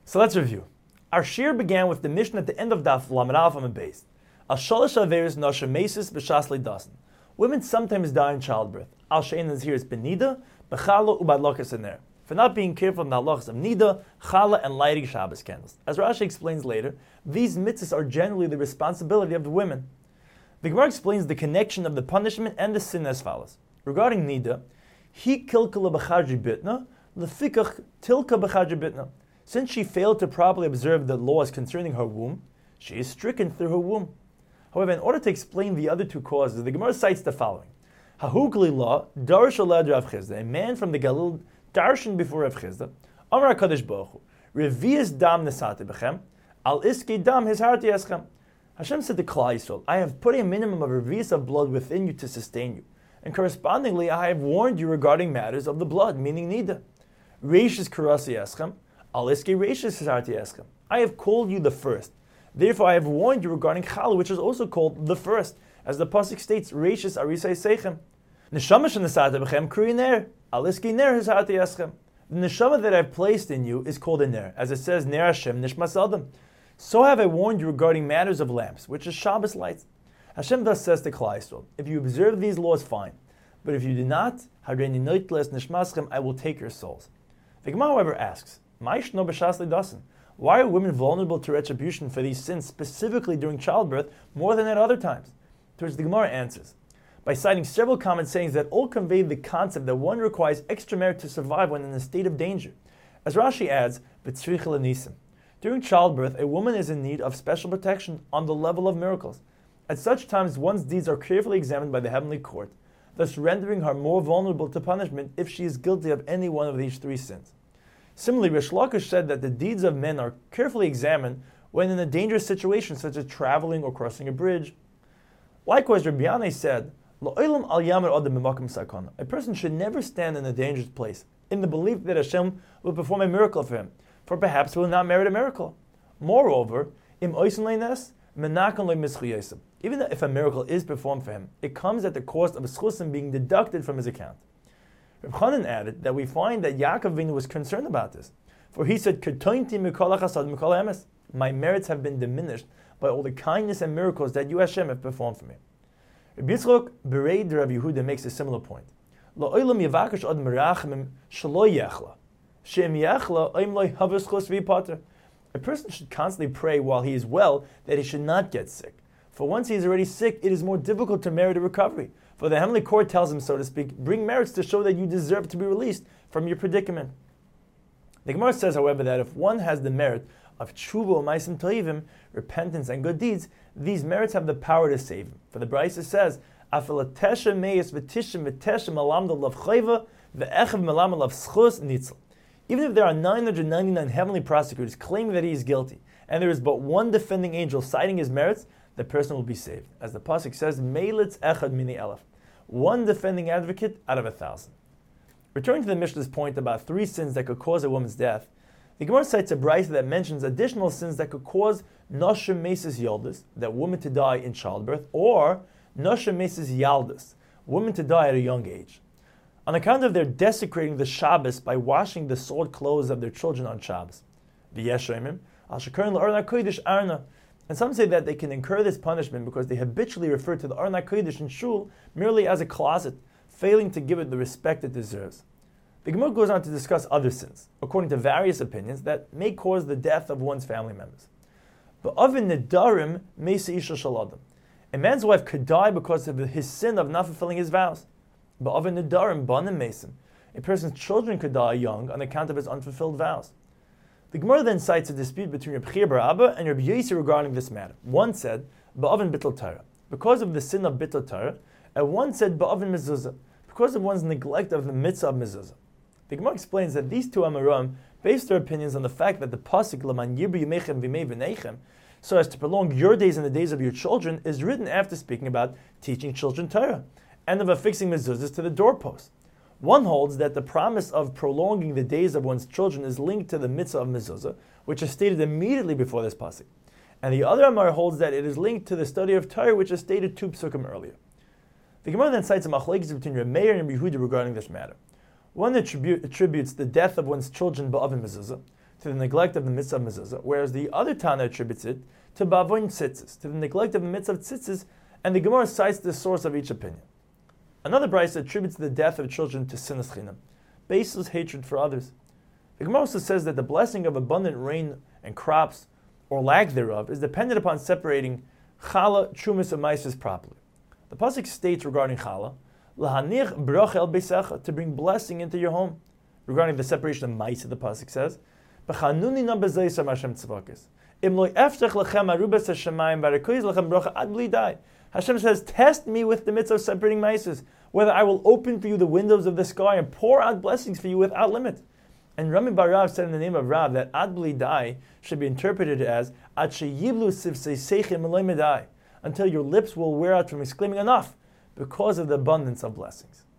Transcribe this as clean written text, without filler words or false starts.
So let's review. Our shir began with the mission at the end of Daf Lamed Aleph Amud Beis. Asholish averis nosha mesis b'shas leidasan. Women sometimes die in childbirth. Al she'en nazir is benida, b'chala ubadlokas in there. For not being careful in the halachas of nida, chala, and lighting Shabbos candles. As Rashi explains later, these mitzvahs are generally the responsibility of the women. The Gemara explains the connection of the punishment and the sin as follows. Regarding nida, he kilkala b'chadri bitna, lefikach tilka b'chadri bitna. Since she failed to properly observe the laws concerning her womb, she is stricken through her womb. However, in order to explain the other two causes, the Gemara cites the following. Hahukli law, Darsh Alad Rav Chizda, a man from the Galil, darshan before Rav Chizda, Amar HaKadosh Baruch Hu, Revi'is dam nesati bechem, al iski dam his harti eschem. Hashem said to Klal Yisrael, I have put a minimum of revi'is of blood within you to sustain you, and correspondingly I have warned you regarding matters of the blood, meaning nida. Reishis karasi eschem, al iski reishis his harti eschem. I have called you the first. Therefore, I have warned you regarding Chala, which is also called the first, as the pasuk states, "Reishis arisai seichem." Neshama shenesata bechem kru'i ner, aliski ner hizati eschem. The neshama that I have placed in you is called a ner, as it says, "Ner Hashem nishmas adam." So have I warned you regarding matters of lamps, which is Shabbos lights. Hashem thus says to Klal Yisrael, if you observe these laws, fine, but if you do not, hareini noitles nishmaschem, I will take your souls. The Gemara, however, asks, "Ma'ishno b'shas leidasan." Why are women vulnerable to retribution for these sins, specifically during childbirth, more than at other times? To which the Gemara answers, by citing several common sayings that all convey the concept that one requires extra merit to survive when in a state of danger. As Rashi adds, "B'tzricha l'nisim." During childbirth, a woman is in need of special protection on the level of miracles. At such times, one's deeds are carefully examined by the heavenly court, thus rendering her more vulnerable to punishment if she is guilty of any one of these three sins. Similarly, Rish Lakish said that the deeds of men are carefully examined when in a dangerous situation, such as traveling or crossing a bridge. Likewise, Rabbi Yanai said, "Lo'olam al yamer adam b'makom sakana." A person should never stand in a dangerous place, in the belief that Hashem will perform a miracle for him, for perhaps he will not merit a miracle. Moreover, im oisen leinas menakon le mischiyesem. Even if a miracle is performed for him, it comes at the cost of schusim being deducted from his account. Reb Chanan added that we find that Yaakov Avinu was concerned about this, for he said, "Ketointi mikol hachasad mikol haemes." My merits have been diminished by all the kindness and miracles that you, Hashem, have performed for me. Rabbi Yitzchok Bereid Rabbi Yehuda makes a similar point. Lo'olam yavakish ad merachim shelo yechla, she'im yechla oim lo havas chos v'yipater. A person should constantly pray while he is well that he should not get sick. For once he is already sick, it is more difficult to merit a recovery. For the heavenly court tells him, so to speak, bring merits to show that you deserve to be released from your predicament. The Gemara says, however, that if one has the merit of tshuva u'maisim toivim, repentance and good deeds, these merits have the power to save him. For the Brisa says, "Afilatesha meis v'tishim v'tesha malamda lav chayva v'echav malamda lav schus nitzel." Even if there are 999 heavenly prosecutors claiming that he is guilty, and there is but one defending angel citing his merits, the person will be saved. As the pasuk says, "Meilitz echad mini elef," one defending advocate out of 1,000. Returning to the Mishnah's point about three sins that could cause a woman's death, the Gemara cites a brisa that mentions additional sins that could cause noshem mesis yaldus, that women to die in childbirth, or noshem mesis yaldus, women to die at a young age, on account of their desecrating the Shabbos by washing the soiled clothes of their children on Shabbos. V'yeshayimim al shekarin la'arna kodesh arna. And some say that they can incur this punishment because they habitually refer to the Arna Kodesh in Shul merely as a closet, failing to give it the respect it deserves. The Gemara goes on to discuss other sins, according to various opinions, that may cause the death of one's family members. But Avin Nedarim Meisa Isha Shaladam. A man's wife could die because of his sin of not fulfilling his vows. But Avin Nedarim Banim Mesim. A person's children could die young on account of his unfulfilled vows. The Gemara then cites a dispute between Reb Chia bar Abba and Reb Yosi regarding this matter. One said, "Ba'avin bittul Torah," because of the sin of bittul Torah, and one said, "Ba'avin mezuzah," because of one's neglect of the mitzvah of mezuzah. The Gemara explains that these two Amoraim based their opinions on the fact that the pasuk "Laman yirbu yimechem v'mei v'neichem," so as to prolong your days and the days of your children, is written after speaking about teaching children Torah and of affixing mezuzahs to the doorpost. One holds that the promise of prolonging the days of one's children is linked to the mitzvah of mezuzah, which is stated immediately before this pasuk. And the other Amar holds that it is linked to the study of Torah, which is stated 2 psukim earlier. The Gemara then cites a machlokes between Reb Meir and Reb Yehuda regarding this matter. One attributes the death of one's children ba'avin mezuzah to the neglect of the mitzvah of mezuzah, whereas the other Tana attributes it to bavoin tzitzis, to the neglect of the mitzvah of tzitzis, and the Gemara cites the source of each opinion. Another brayso attributes the death of children to sinas chinam, baseless hatred for others. The Gemara also says that the blessing of abundant rain and crops, or lack thereof, is dependent upon separating challah, trumas, and maises properly. The pasuk states regarding challah, lahanich bracha el beisecha, to bring blessing into your home. Regarding the separation of maises, the pasuk says, b'chanuni na b'zeisam Hashem tzvakis. Im lo eftech lechem arubas hashemayim v'arikoyz lechem bracha ad bli dai. Hashem says, test me with the mitzvah of separating maises, whether I will open for you the windows of the sky and pour out blessings for you without limit. And Rami Bar Rav said in the name of Rav that ad bli dai should be interpreted as ad sheyiblu sivsei seichem eloi medai, until your lips will wear out from exclaiming enough, because of the abundance of blessings.